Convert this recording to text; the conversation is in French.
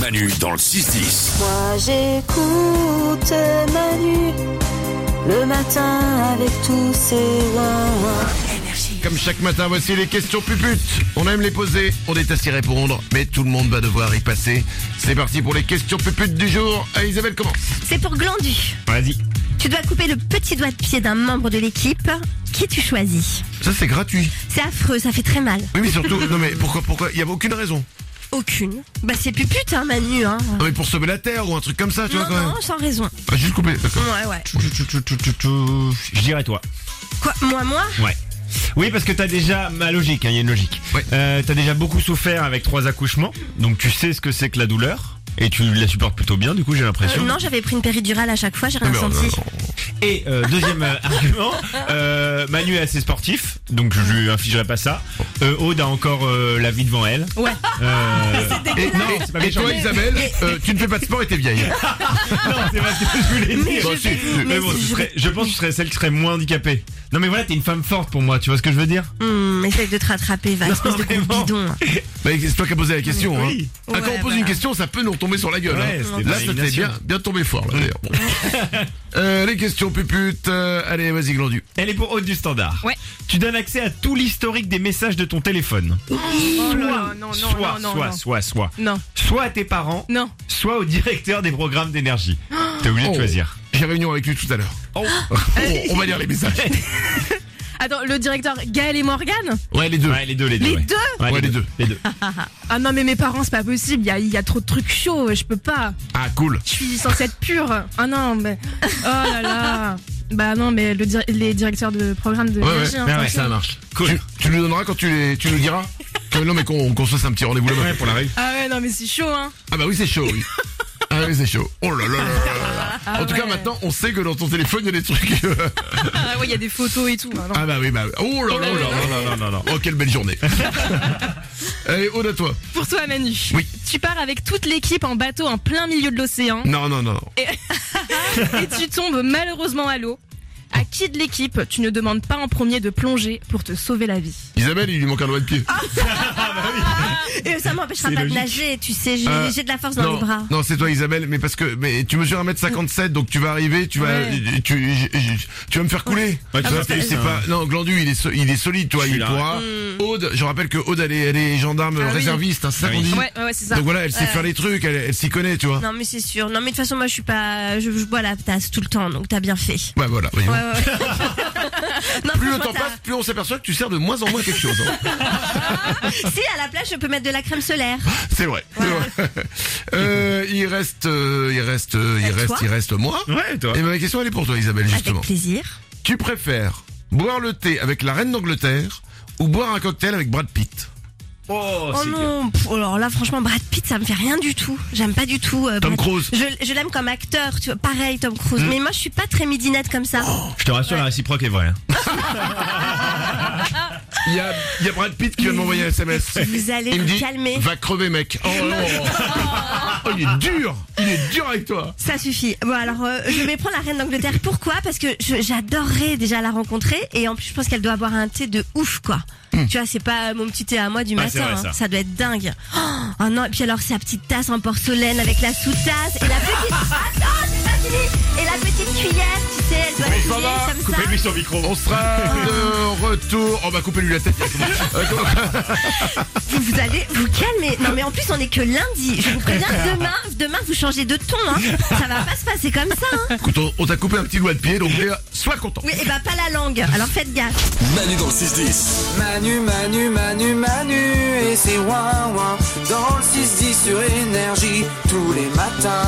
Manu dans le 6-10. Moi j'écoute Manu le matin avec tous ses ouin-ouin. Comme chaque matin, voici les questions puputes. On aime les poser, on déteste y répondre, mais tout le monde va devoir y passer. C'est parti pour les questions puputes du jour. Isabelle commence. C'est pour Glandu. Vas-y. Tu dois couper le petit doigt de pied d'un membre de l'équipe. Qui tu choisis? Ça c'est gratuit. C'est affreux, ça fait très mal. Oui mais surtout, non mais pourquoi il y avait aucune raison. Aucune. Bah c'est pupute hein Manu hein. Non mais pour sauver la terre ou un truc comme ça, tu vois quand même. Non, sans raison. Ah, juste couper, d'accord. Ouais. Je dirais toi. Quoi, moi? Ouais. Oui, parce que t'as déjà ma logique, il y a une logique. Ouais. T'as déjà beaucoup souffert avec 3 accouchements, donc tu sais ce que c'est que la douleur. Et tu la supportes plutôt bien, du coup, j'ai l'impression. Non, j'avais pris une péridurale à chaque fois, j'ai rien Non, senti. non. Et deuxième argument, Manu est assez sportif, donc je lui infligerai pas ça. Aude a encore la vie devant elle. Ouais. Non, c'est pas Et méchant. toi Isabelle, tu ne fais pas de sport et t'es vieille. Non, c'est pas ce que je voulais Mais dire. Mais bon, je pense que tu serais celle qui serait moins handicapée. Non mais voilà, t'es une femme forte pour moi, tu vois ce que je veux dire? Essaye de te rattraper, va, espèce de gros vraiment. bidon. Mais c'est toi qui as posé la question. Oui. Hein. Quand on pose voilà. une question, ça peut nous retomber sur la gueule. Ouais, hein. c'était Là, de ça t'est l'imagination. bien tombé fort. Là, d'ailleurs. Bon. Les questions puputes. Allez, vas-y Glandu. Elle est pour Aude du Standard. Ouais. Tu donnes accès à tout l'historique des messages de ton téléphone. Oh là, non. Soit à tes parents, Non. soit au directeur des programmes d'énergie. T'es obligé de choisir. J'ai réunion avec lui tout à l'heure. On va lire les messages. Attends, le directeur Gaël et Morgane? Ouais, les deux. Ouais, les deux. Les ouais. deux Ouais, les deux. Les deux. Ah non, mais mes parents, c'est pas possible. Il y a trop de trucs chauds, je peux pas. Ah, cool. Je suis censée être pure. Ah non, mais. Oh là là. Bah non, mais les directeurs de programme de Ouais, énergie, hein, ouais, franchement. ça marche. Cool. Tu nous donneras quand tu nous diras. Non, mais qu'on se fasse un petit rendez-vous là-bas. Ouais, pour la rue. Ah ouais, non, mais c'est chaud, hein. Ah bah oui, c'est chaud, oui. Ah oui, c'est chaud. Oh là là là là. En tout cas, maintenant, on sait que dans ton téléphone, il y a des trucs. Ah ouais, il y a des photos et tout. Ah, non. Ah bah oui, bah. Oh là là là là. Non. Oh, quelle belle journée. Allez, Aude à toi. Pour toi, Manu. Oui. Tu pars avec toute l'équipe en bateau en plein milieu de l'océan Non. et tu tombes malheureusement à l'eau. À qui de l'équipe tu ne demandes pas en premier de plonger pour te sauver la vie? Isabelle, il lui manque un doigt de pied. Et ça m'empêchera C'est pas logique. de nager, tu sais, j'ai de la force dans non, les bras. non, c'est toi Isabelle, mais parce que tu mesures 1m57, donc tu vas arriver, tu vas Ouais. tu vas me faire couler. Ouais, tu Tu vois, vas c'est pas non, Glandu, il est solide, toi, Je suis il là. pourra. Aude, je rappelle que Aude elle est gendarme Ah oui. réserviste, hein, c'est ça Ah qu'on oui. dit. Ouais, c'est ça. Donc voilà, elle sait faire les trucs, elle s'y connaît, tu vois. Non mais c'est sûr. Non mais de toute façon moi je suis pas, je bois la tasse tout le temps donc t'as bien fait. Ouais, voilà. voyons. Ouais. Non, Plus le franchement, temps passe, plus on s'aperçoit que tu sers de moins en moins quelque chose. Hein. Si à la plage je peux mettre de la crème solaire. C'est vrai. C'est vrai. Il reste moi. Ouais, toi. Et ma question elle est pour toi Isabelle justement. Avec plaisir. Tu préfères boire le thé avec la reine d'Angleterre ou boire un cocktail avec Brad Pitt? Oh, Oh c'est non, alors là franchement Brad Pitt ça me fait rien du tout. J'aime pas du tout. Tom Brad- Cruise. Je l'aime comme acteur, tu vois, pareil Tom Cruise. Mais moi je suis pas très midinette comme ça. Je te rassure, la réciproque est vraie. Hein. Il y a Brad Pitt qui vient de m'envoyer un SMS. Vous allez Il me vous dit calmer. va crever mec. Oh non. Oh, il est dur avec toi. Ça suffit. Bon alors je vais prendre la reine d'Angleterre. Pourquoi? Parce que j'adorerais déjà la rencontrer et en plus je pense qu'elle doit boire un thé de ouf quoi. Tu vois c'est pas mon petit thé à moi du Ah, c'est matin. vrai, Hein. ça. Ça doit être dingue. Oh non et puis alors sa petite tasse en porcelaine avec la sous-tasse et la petite. Attends c'est pas fini. Et la petite cuillère tu sais elle doit ça filer va. comme ça. Coupez-lui son micro. On sera de retour. On va couper lui la tête. Vous allez vous calmer. Non mais en plus on est que lundi. Je vous préviens demain vous changez de ton. Hein. Ça va pas se passer comme ça. Hein. Écoute, on t'a coupé un petit doigt de pied, donc sois content. Oui et bah pas la langue. Alors faites gaffe. Manu dans le 6-10. Manu et c'est ouin ouin dans le 6-10 sur énergie tous les matins.